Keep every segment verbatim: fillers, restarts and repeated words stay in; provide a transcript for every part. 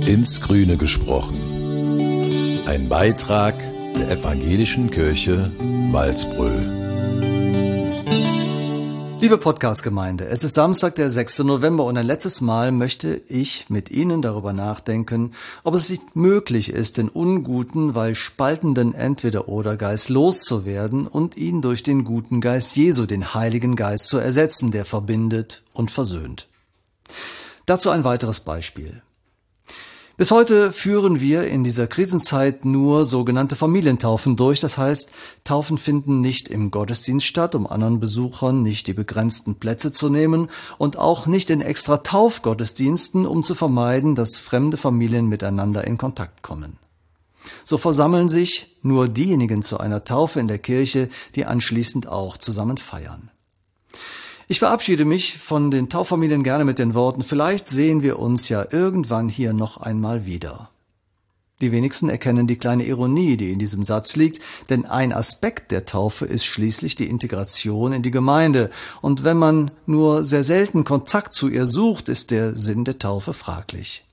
Ins Grüne gesprochen. Ein Beitrag der Evangelischen Kirche Waldbröl. Liebe Podcast-Gemeinde, es ist Samstag, der sechster November und ein letztes Mal möchte ich mit Ihnen darüber nachdenken, ob es nicht möglich ist, den unguten, weil spaltenden Entweder-oder-Geist loszuwerden und ihn durch den guten Geist Jesu, den Heiligen Geist, zu ersetzen, der verbindet und versöhnt. Dazu ein weiteres Beispiel. Bis heute führen wir in dieser Krisenzeit nur sogenannte Familientaufen durch. Das heißt, Taufen finden nicht im Gottesdienst statt, um anderen Besuchern nicht die begrenzten Plätze zu nehmen und auch nicht in extra Taufgottesdiensten, um zu vermeiden, dass fremde Familien miteinander in Kontakt kommen. So versammeln sich nur diejenigen zu einer Taufe in der Kirche, die anschließend auch zusammen feiern. Ich verabschiede mich von den Tauffamilien gerne mit den Worten: Vielleicht sehen wir uns ja irgendwann hier noch einmal wieder. Die wenigsten erkennen die kleine Ironie, die in diesem Satz liegt, denn ein Aspekt der Taufe ist schließlich die Integration in die Gemeinde. Und wenn man nur sehr selten Kontakt zu ihr sucht, ist der Sinn der Taufe fraglich.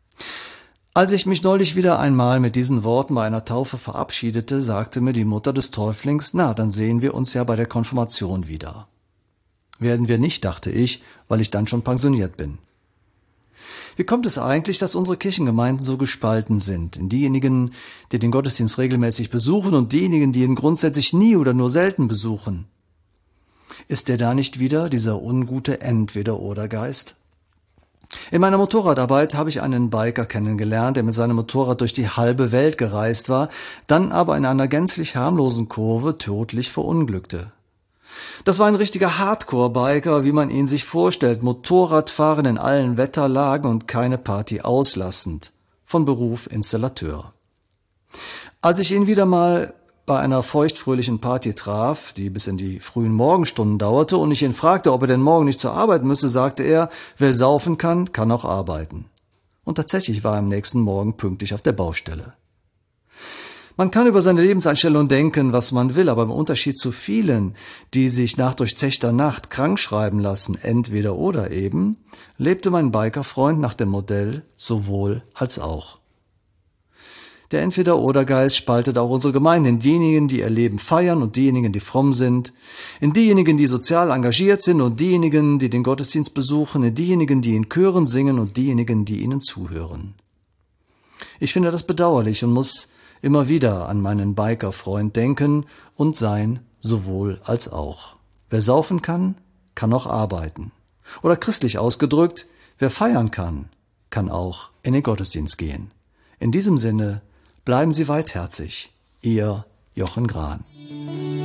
Als ich mich neulich wieder einmal mit diesen Worten bei einer Taufe verabschiedete, sagte mir die Mutter des Täuflings: Na, dann sehen wir uns ja bei der Konfirmation wieder. Werden wir nicht, dachte ich, weil ich dann schon pensioniert bin. Wie kommt es eigentlich, dass unsere Kirchengemeinden so gespalten sind, in diejenigen, die den Gottesdienst regelmäßig besuchen und diejenigen, die ihn grundsätzlich nie oder nur selten besuchen? Ist der da nicht wieder dieser ungute Entweder-oder-Geist? In meiner Motorradarbeit habe ich einen Biker kennengelernt, der mit seinem Motorrad durch die halbe Welt gereist war, dann aber in einer gänzlich harmlosen Kurve tödlich verunglückte. Das war ein richtiger Hardcore-Biker, wie man ihn sich vorstellt, Motorradfahren in allen Wetterlagen und keine Party auslassend, von Beruf Installateur. Als ich ihn wieder mal bei einer feuchtfröhlichen Party traf, die bis in die frühen Morgenstunden dauerte, und ich ihn fragte, ob er denn morgen nicht zur Arbeit müsse, sagte er: Wer saufen kann, kann auch arbeiten. Und tatsächlich war er am nächsten Morgen pünktlich auf der Baustelle. Man kann über seine Lebenseinstellung denken, was man will, aber im Unterschied zu vielen, die sich nach durchzechter Nacht krank schreiben lassen, entweder oder eben, lebte mein Bikerfreund nach dem Modell sowohl als auch. Der Entweder-oder-Geist spaltet auch unsere Gemeinde in diejenigen, die ihr Leben feiern und diejenigen, die fromm sind, in diejenigen, die sozial engagiert sind und diejenigen, die den Gottesdienst besuchen, in diejenigen, die in Chören singen und diejenigen, die ihnen zuhören. Ich finde das bedauerlich und muss immer wieder an meinen Biker-Freund denken und sein sowohl als auch. Wer saufen kann, kann auch arbeiten. Oder christlich ausgedrückt, wer feiern kann, kann auch in den Gottesdienst gehen. In diesem Sinne, bleiben Sie weitherzig. Ihr Jochen Grahn.